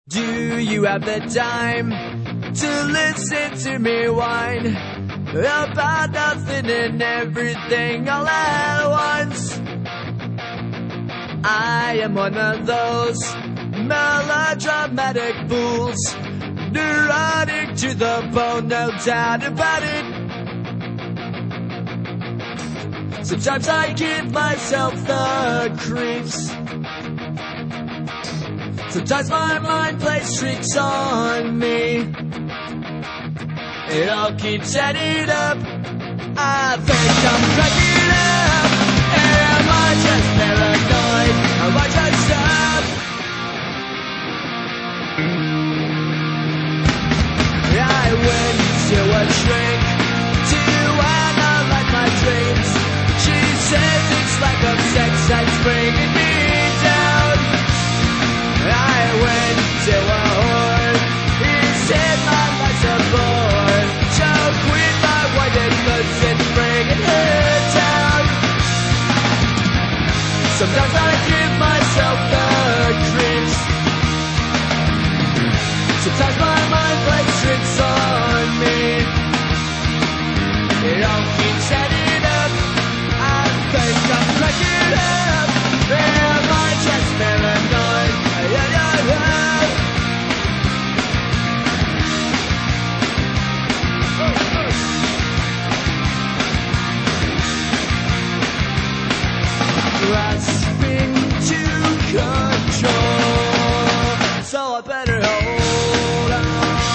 Do you have the time to listen to me whine about nothing and everything all at once? I am one of those melodramatic fools, neurotic to the bone, no doubt about it. Sometimes I give myself the creeps. Sometimes my mind plays tricks on me. It all keeps adding up. I think I'm cracking up. Am I just paranoid? Am I just up? I went to a shrink to analyze my dreams. She says it's lack of sex that's bringing me down. I went to a whore. He said my life's a bore. Choke with my whited goods and bringing her down. Sometimes I give myself the creeps. Sometimes my mind plays tricks on me. It all keeps adding up. I think I'm cracking up. Am I just paranoid? Grasping to control, so I better hold on.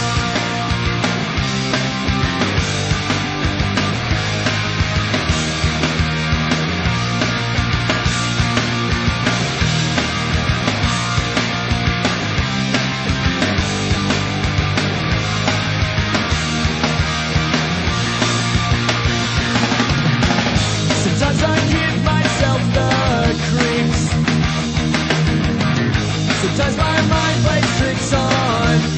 Sometimes I give myself the creeps. Sometimes my mind plays tricks on me.